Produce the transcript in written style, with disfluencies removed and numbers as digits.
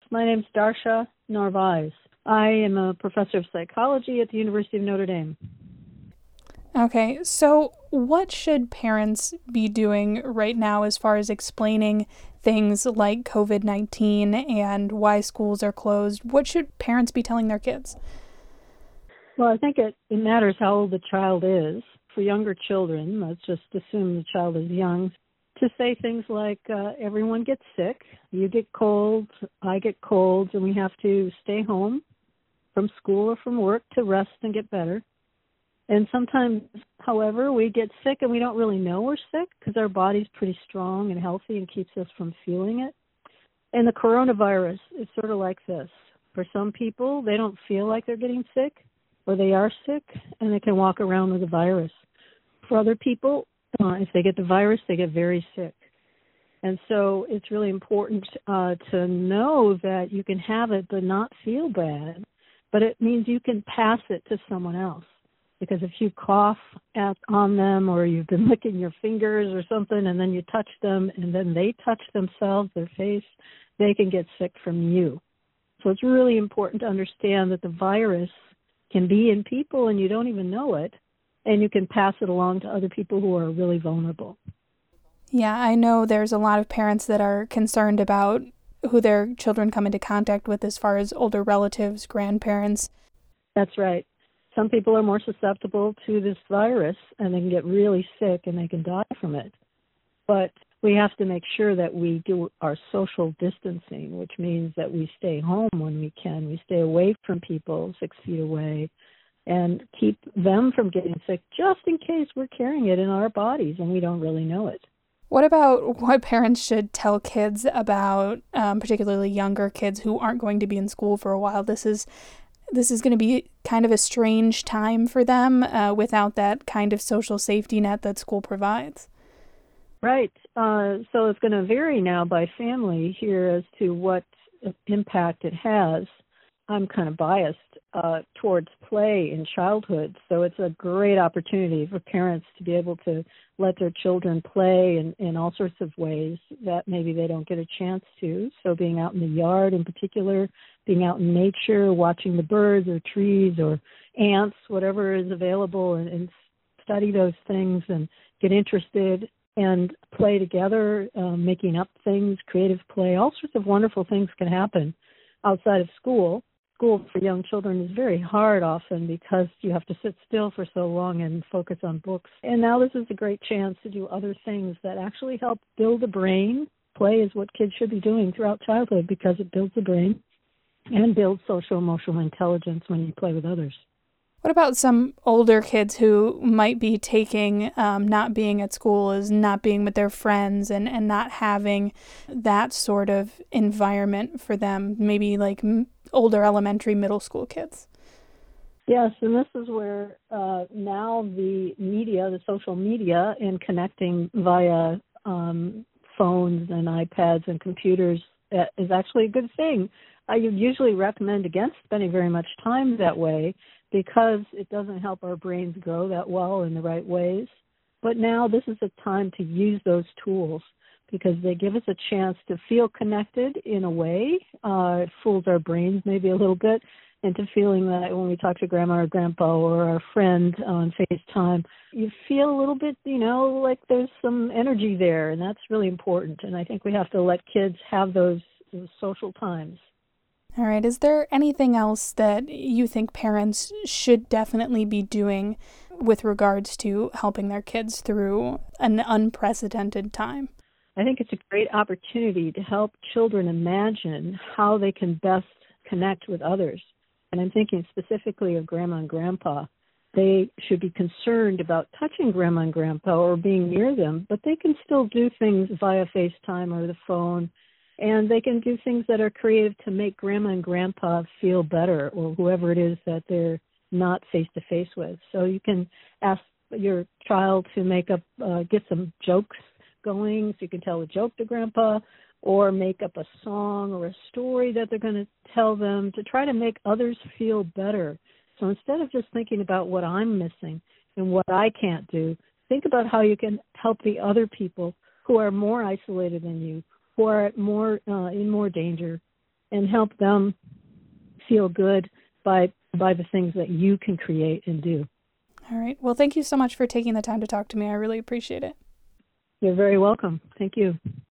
My name's Darsha Narvaez. I am a professor of psychology at the University of Notre Dame. Okay, so what should parents be doing right now as far as explaining things like COVID-19 and why schools are closed? What should parents be telling their kids? Well, I think it matters how old the child is. For younger children, let's just assume the child is young, to say things like, everyone gets sick, you get colds, I get colds, and we have to stay home from school or from work to rest and get better. And sometimes, however, we get sick and we don't really know we're sick because our body's pretty strong and healthy and keeps us from feeling it. And the coronavirus is sort of like this. For some people, they don't feel like they're getting sick, or they are sick, and they can walk around with the virus. For other people, if they get the virus, they get very sick. And so it's really important to know that you can have it but not feel bad, but it means you can pass it to someone else. Because if you cough on them, or you've been licking your fingers or something, and then you touch them, and then they touch themselves, their face, they can get sick from you. So it's really important to understand that the virus can be in people and you don't even know it, and you can pass it along to other people who are really vulnerable. Yeah, I know there's a lot of parents that are concerned about who their children come into contact with as far as older relatives, grandparents. That's right. Some people are more susceptible to this virus, and they can get really sick and they can die from it. But we have to make sure that we do our social distancing, which means that we stay home when we can. We stay away from people 6 feet away and keep them from getting sick just in case we're carrying it in our bodies and we don't really know it. What about what parents should tell kids about, particularly younger kids who aren't going to be in school for a while? This is going to be kind of a strange time for them without that kind of social safety net that school provides. Right. So it's going to vary now by family here as to what impact it has. I'm kind of biased towards play in childhood, so it's a great opportunity for parents to be able to let their children play in all sorts of ways that maybe they don't get a chance to. So being out in the yard in particular, being out in nature, watching the birds or trees or ants, whatever is available, and study those things and get interested and play together, making up things, creative play. All sorts of wonderful things can happen outside of school. School for young children is very hard often because you have to sit still for so long and focus on books. And now this is a great chance to do other things that actually help build the brain. Play is what kids should be doing throughout childhood because it builds the brain and builds social emotional intelligence when you play with others. What about some older kids who might be taking not being at school as not being with their friends and not having that sort of environment for them, maybe like older elementary, middle school kids? Yes, and this is where now the media, the social media, and connecting via phones and iPads and computers is actually a good thing. I usually recommend against spending very much time that way because it doesn't help our brains grow that well in the right ways. But now this is a time to use those tools because they give us a chance to feel connected in a way. It fools our brains maybe a little bit into feeling that when we talk to grandma or grandpa or our friend on FaceTime, you feel a little bit, like there's some energy there, and that's really important. And I think we have to let kids have those social times. All right. Is there anything else that you think parents should definitely be doing with regards to helping their kids through an unprecedented time? I think it's a great opportunity to help children imagine how they can best connect with others. And I'm thinking specifically of grandma and grandpa. They should be concerned about touching grandma and grandpa or being near them, but they can still do things via FaceTime or the phone. And they can do things that are creative to make grandma and grandpa feel better, or whoever it is that they're not face-to-face with. So you can ask your child to get some jokes going so you can tell a joke to grandpa, or make up a song or a story that they're going to tell them to try to make others feel better. So instead of just thinking about what I'm missing and what I can't do, think about how you can help the other people who are more isolated than you, who are in more danger, and help them feel good by the things that you can create and do. All right. Well, thank you so much for taking the time to talk to me. I really appreciate it. You're very welcome. Thank you.